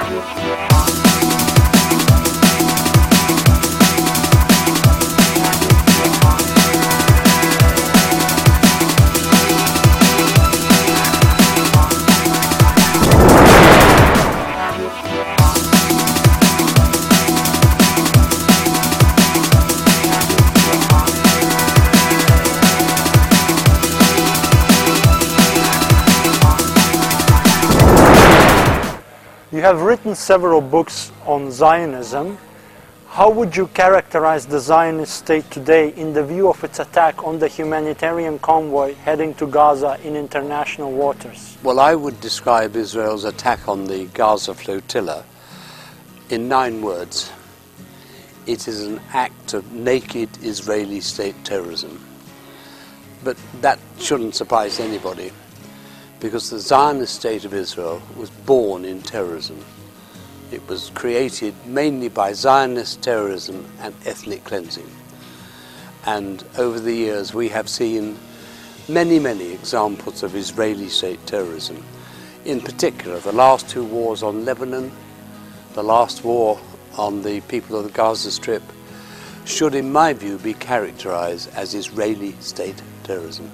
You have written several books on Zionism. How would you characterize the Zionist state today in the view of its attack on the humanitarian convoy heading to Gaza in international waters? Well, I would describe Israel's attack on the Gaza flotilla in 9 words. It is an act of naked Israeli state terrorism. But that shouldn't surprise anybody, because the Zionist state of Israel was born in terrorism. It was created mainly by Zionist terrorism and ethnic cleansing. And over the years we have seen many, many examples of Israeli state terrorism. In particular, the last 2 wars on Lebanon, the last war on the people of the Gaza Strip, should, in my view, be characterized as Israeli state terrorism.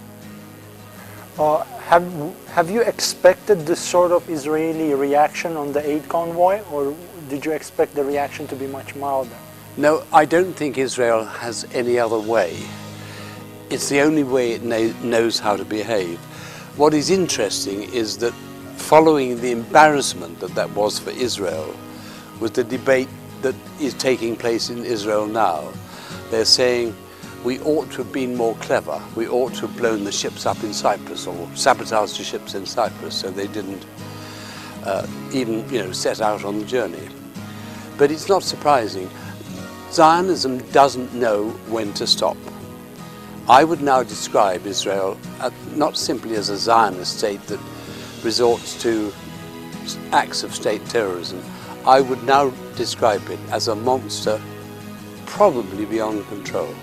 Have you expected this sort of Israeli reaction on the aid convoy, or did you expect the reaction to be much milder? No, I don't think Israel has any other way. It's the only way it knows how to behave. What is interesting is that following the embarrassment that was for Israel was the debate that is taking place in Israel now. They're saying, we ought to have been more clever. We ought to have blown the ships up in Cyprus, or sabotaged the ships in Cyprus, so they didn't even set out on the journey. But it's not surprising. Zionism doesn't know when to stop. I would now describe Israel not simply as a Zionist state that resorts to acts of state terrorism. I would now describe it as a monster probably beyond control.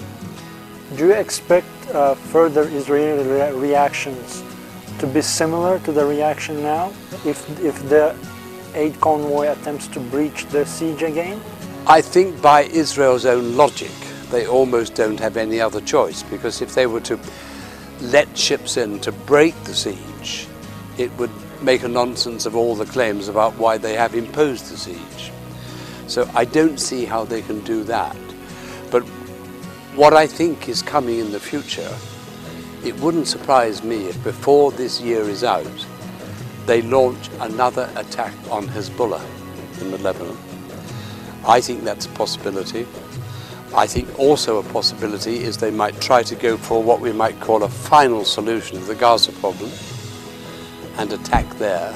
Do you expect further Israeli reactions to be similar to the reaction now, if the aid convoy attempts to breach the siege again? I think by Israel's own logic, they almost don't have any other choice, because if they were to let ships in to break the siege, it would make a nonsense of all the claims about why they have imposed the siege. So I don't see how they can do that. But what I think is coming in the future, it wouldn't surprise me if before this year is out, they launch another attack on Hezbollah in the Lebanon. I think that's a possibility. I think also a possibility is they might try to go for what we might call a final solution of the Gaza problem and attack there.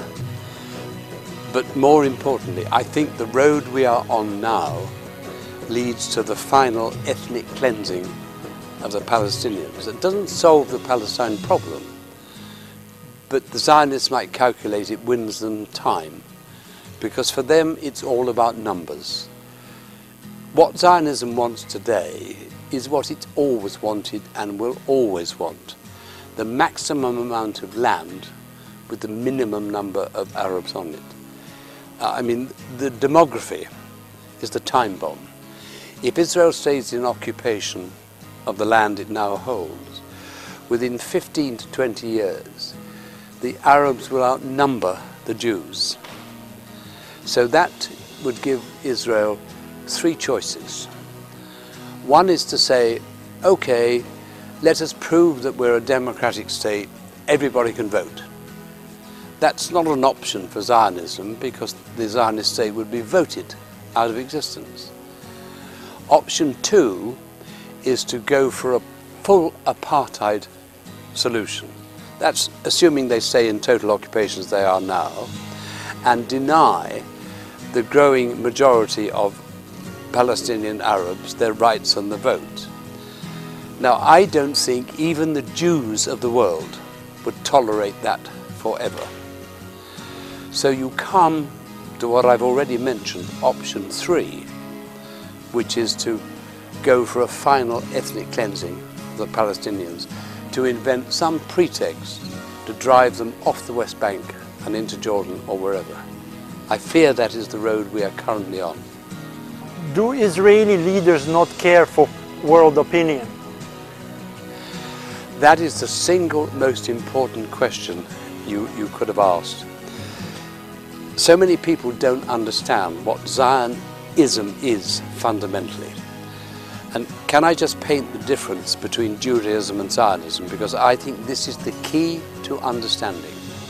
But more importantly, I think the road we are on now leads to the final ethnic cleansing of the Palestinians. It doesn't solve the Palestine problem, but the Zionists might calculate it wins them time, because for them it's all about numbers. What Zionism wants today is what it's always wanted and will always want: the maximum amount of land with the minimum number of Arabs on it. The demography is the time bomb. If Israel stays in occupation of the land it now holds, within 15 to 20 years, the Arabs will outnumber the Jews. So that would give Israel 3 choices. One is to say, okay, let us prove that we're a democratic state, everybody can vote. That's not an option for Zionism, because the Zionist state would be voted out of existence. Option 2 is to go for a full apartheid solution. That's assuming they stay in total occupation as they are now, and deny the growing majority of Palestinian Arabs their rights on the vote. Now, I don't think even the Jews of the world would tolerate that forever. So you come to what I've already mentioned, option 3, which is to go for a final ethnic cleansing of the Palestinians, to invent some pretext to drive them off the West Bank and into Jordan or wherever. I fear that is the road we are currently on. Do Israeli leaders not care for world opinion? That is the single most important question you could have asked. So many people don't understand what Zionism is fundamentally. And can I just paint the difference between Judaism and Zionism, because I think this is the key to understanding.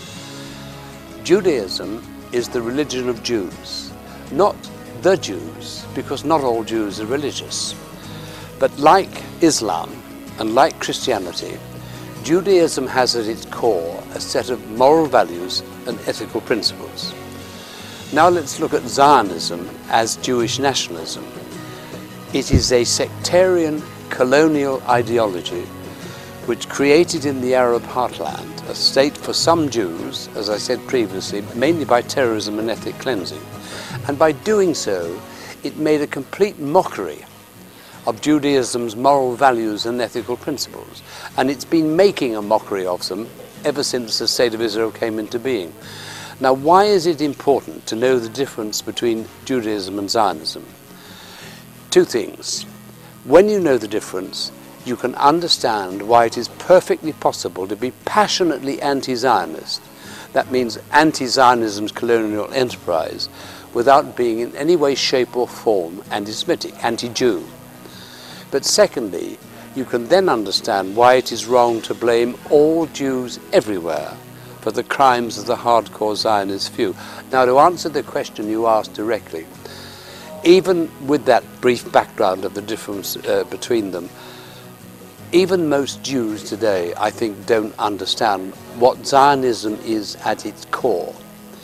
Judaism is the religion of Jews, not the Jews, because not all Jews are religious. But like Islam and like Christianity, Judaism has at its core a set of moral values and ethical principles. Now let's look at Zionism as Jewish nationalism. It is a sectarian colonial ideology which created in the Arab heartland a state for some Jews, as I said previously, mainly by terrorism and ethnic cleansing. And by doing so, it made a complete mockery of Judaism's moral values and ethical principles. And it's been making a mockery of them ever since the State of Israel came into being. Now, why is it important to know the difference between Judaism and Zionism? Two things. When you know the difference, you can understand why it is perfectly possible to be passionately anti-Zionist. That means anti-Zionism's colonial enterprise, without being in any way, shape or form anti-Semitic, anti-Jew. But secondly, you can then understand why it is wrong to blame all Jews everywhere for the crimes of the hardcore Zionist few. Now, to answer the question you asked directly, even with that brief background of the difference between them, even most Jews today, I think, don't understand what Zionism is at its core.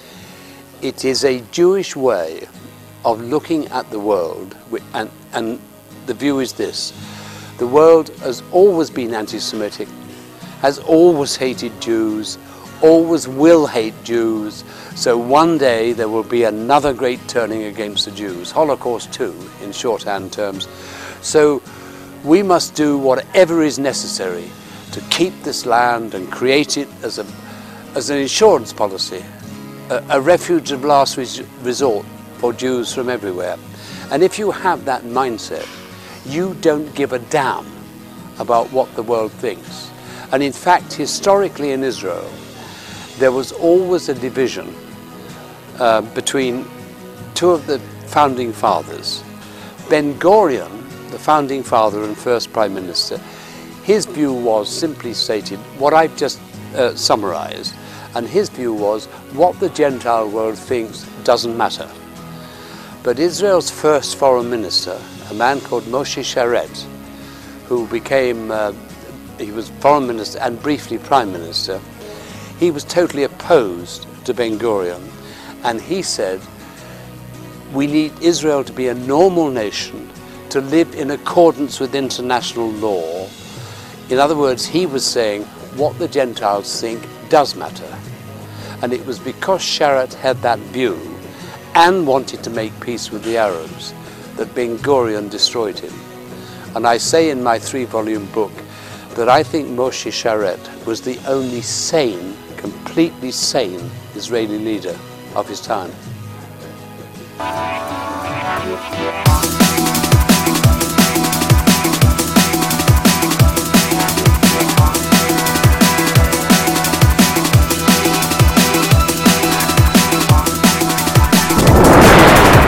It is a Jewish way of looking at the world, and the view is this: the world has always been anti-Semitic, has always hated Jews, always will hate Jews, so one day there will be another great turning against the Jews, Holocaust too, in shorthand terms. So we must do whatever is necessary to keep this land and create it as an insurance policy, a refuge of last resort for Jews from everywhere. And if you have that mindset, you don't give a damn about what the world thinks. And in fact, historically in Israel, there was always a division between two of the founding fathers. Ben-Gurion, the founding father and first prime minister, his view was, simply stated, what I've just summarized, and his view was what the Gentile world thinks doesn't matter. But Israel's first foreign minister, a man called Moshe Sharett, who became, he was foreign minister and briefly prime minister, he was totally opposed to Ben-Gurion, and he said, we need Israel to be a normal nation, to live in accordance with international law. In other words, he was saying what the Gentiles think does matter. And it was because Sharett had that view and wanted to make peace with the Arabs that Ben-Gurion destroyed him. And I say in my 3-volume book that I think Moshe Sharett was the only sane, completely sane Israeli leader of his time.